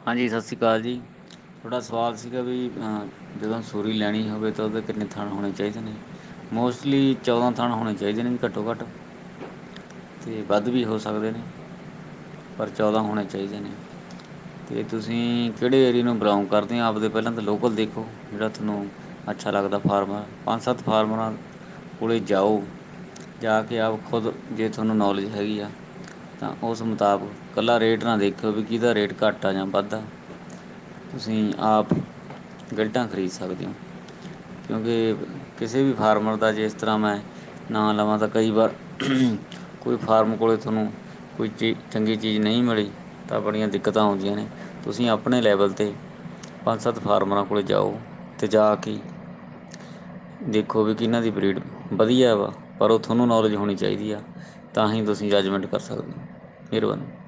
ਹਾਂਜੀ, ਸਤਿ ਸ਼੍ਰੀ ਅਕਾਲ ਜੀ। ਤੁਹਾਡਾ ਸਵਾਲ ਸੀਗਾ ਵੀ ਜਦੋਂ ਸੂਰੀ ਲੈਣੀ ਹੋਵੇ ਤਾਂ ਉਹਦੇ ਕਿੰਨੇ ਥਣ ਹੋਣੇ ਚਾਹੀਦੇ ਨੇ। ਮੋਸਟਲੀ 14 ਥਣ ਹੋਣੇ ਚਾਹੀਦੇ ਨੇ ਜੀ, ਘੱਟੋ ਘੱਟ। ਅਤੇ ਵੱਧ ਵੀ ਹੋ ਸਕਦੇ ਨੇ, ਪਰ 14 ਹੋਣੇ ਚਾਹੀਦੇ ਨੇ। ਅਤੇ ਤੁਸੀਂ ਕਿਹੜੇ ਏਰੀਏ ਨੂੰ ਬਿਲੋਂਗ ਕਰਦੇ ਹੋ, ਆਪਦੇ ਪਹਿਲਾਂ ਤਾਂ ਲੋਕਲ ਦੇਖੋ ਜਿਹੜਾ ਤੁਹਾਨੂੰ ਅੱਛਾ ਲੱਗਦਾ ਫਾਰਮਰ। 5-7 ਫਾਰਮਰਾਂ ਕੋਲ ਜਾਓ, ਜਾ ਕੇ ਆਪ ਖੁਦ ਜੇ ਤੁਹਾਨੂੰ ਨੌਲੇਜ ਹੈਗੀ ਆ ਤਾਂ ਉਸ ਮੁਤਾਬਕ ਇਕੱਲਾ ਰੇਟ ਨਾ ਦੇਖਿਓ ਵੀ ਕਿਹਦਾ ਰੇਟ ਘੱਟ ਆ ਜਾਂ ਵੱਧ ਆ। ਤੁਸੀਂ ਆਪ ਗਲਟਾਂ ਖਰੀਦ ਸਕਦੇ ਹੋ, ਕਿਉਂਕਿ ਕਿਸੇ ਵੀ ਫਾਰਮਰ ਦਾ ਜੇ ਇਸ ਤਰ੍ਹਾਂ ਮੈਂ ਨਾਂ ਲਵਾਂ ਤਾਂ ਕਈ ਵਾਰ ਕੋਈ ਫਾਰਮ ਕੋਲ ਤੁਹਾਨੂੰ ਕੋਈ ਚੰਗੀ ਚੀਜ਼ ਨਹੀਂ ਮਿਲੀ ਤਾਂ ਬੜੀਆਂ ਦਿੱਕਤਾਂ ਆਉਂਦੀਆਂ ਨੇ। ਤੁਸੀਂ ਆਪਣੇ ਲੈਵਲ 'ਤੇ 5-7 ਫਾਰਮਰਾਂ ਕੋਲ ਜਾਓ ਅਤੇ ਜਾ ਕੇ ਦੇਖੋ ਵੀ ਕਿਹਨਾਂ ਦੀ ਬਰੀਡ ਵਧੀਆ ਵਾ, ਪਰ ਉਹ ਤੁਹਾਨੂੰ ਨੌਲੇਜ ਹੋਣੀ ਚਾਹੀਦੀ ਆ, ਤਾਂ ਹੀ ਤੁਸੀਂ ਜੱਜਮੈਂਟ ਕਰ ਸਕਦੇ ਹੋ। ਮਿਹਰਬਾਨੀ।